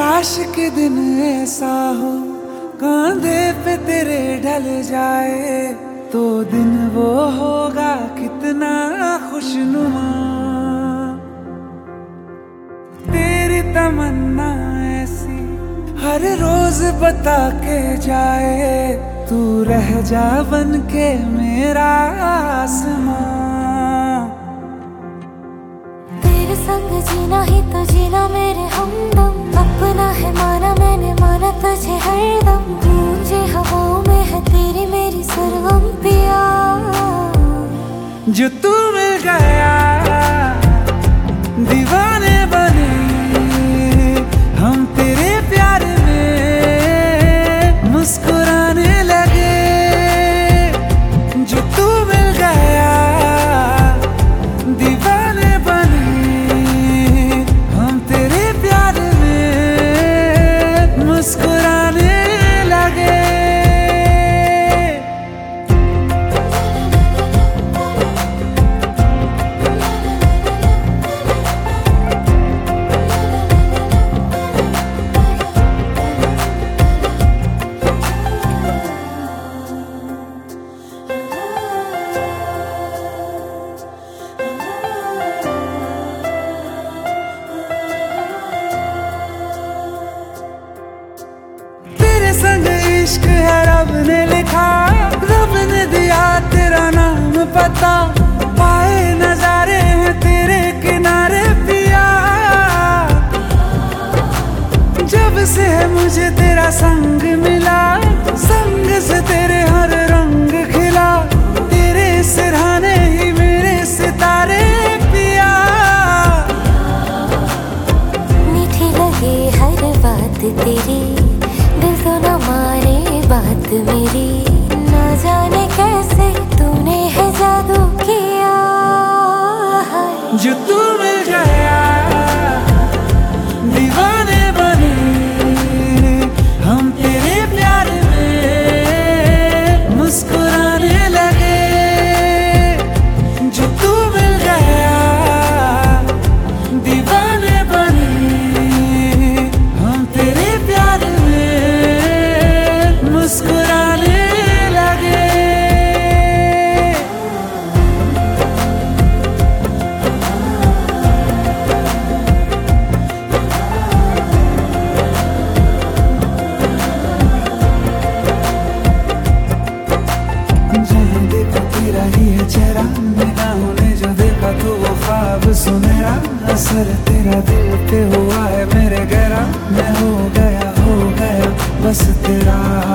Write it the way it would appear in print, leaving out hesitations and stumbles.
काश के दिन ऐसा हो कांधे पे तेरे ढल जाए, तो दिन वो होगा कितना खुशनुमा। तेरी तमन्ना ऐसी हर रोज बता के जाए, तू रह जा बन के मेरा आसमां। तेरे संग जीना ही तो जीना मेरे हमदम, अपना है माना मैंने माना तुझे हरदम। गूंजे हवाओं में है तेरी मेरी सरगम पिया, जो तू मिल गया दीवाने बने हम तेरे प्यार में मुस्कुराने लगे। जो तू मिल गया दीवाने बने हम तेरे प्यार में मुस्कुराने लगे। संग इश्क है रब ने लिखा, रब ने दिया तेरा नाम पता। पाए नजारे हैं तेरे किनारे पिया, जब से है मुझे तेरा संग मिला, संग से तेरे हर रंग खिला। तेरे सिरहाने ही मेरे सितारे पिया, मीठी लगे हर बात तेरी, दिल तो न माने बात मेरी। ना जाने कैसे तूने है जादू किया, जो तू मिल गया दीवाने बने हम तेरे प्यार में मुस्कुराने लगे। जो तू मिल गया दीवाने बने हम तेरे प्यार में मुस्कुराने लगे। जहाँ देखा तेरा ही है चेहरा, निगाहों ने जो देखा तो वो ख्वाब सुनहरा। असर तेरा दिल पे हुआ है मेरे गहरा, मैं हो गया बस तेरा।